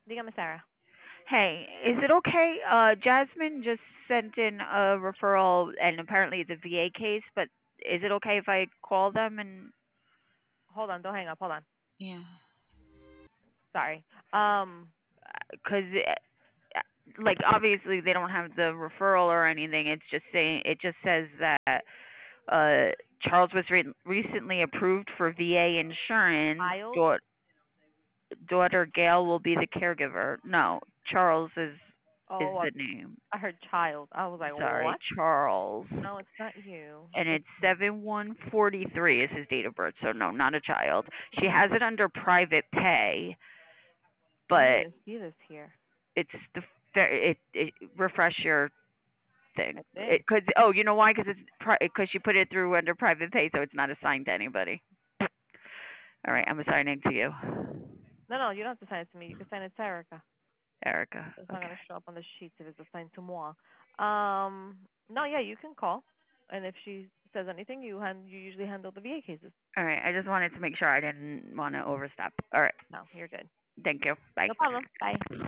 Dígame, Sarah. Hey, is it okay? Jasmine just sent in a referral, and apparently it's a VA case, but is it okay if I call them and Hold on, don't hang up. Hold on. yeah, Sorry. Um, because like obviously they don't have the referral or anything. It's just saying it just says that uh Charles was recently approved for VA insurance. child. Daughter Gail will be the caregiver. No, Charles is Oh, the name. I heard child. I was like, Sorry, what? Charles. No, it's not you. And It's it's 7/1/43 is his date of birth. So no, not a child. She has it under private pay, I don't but even see this here. it's the it refresh your I thing. did. Cause oh, you know why? Because it's because she put it through under private pay, so it's not assigned to anybody. All right, I'm assigning to you, No, no, you don't have to send it to me. You can send it to Erica. Erica. It's not Okay. gonna show up on the sheet if it's assigned to moi. No, yeah, you can call, and if she says anything, you usually handle the VA cases. All right. I just wanted to make sure I didn't want to overstep. All right. No, you're good. Thank you. Bye. No problem. Bye.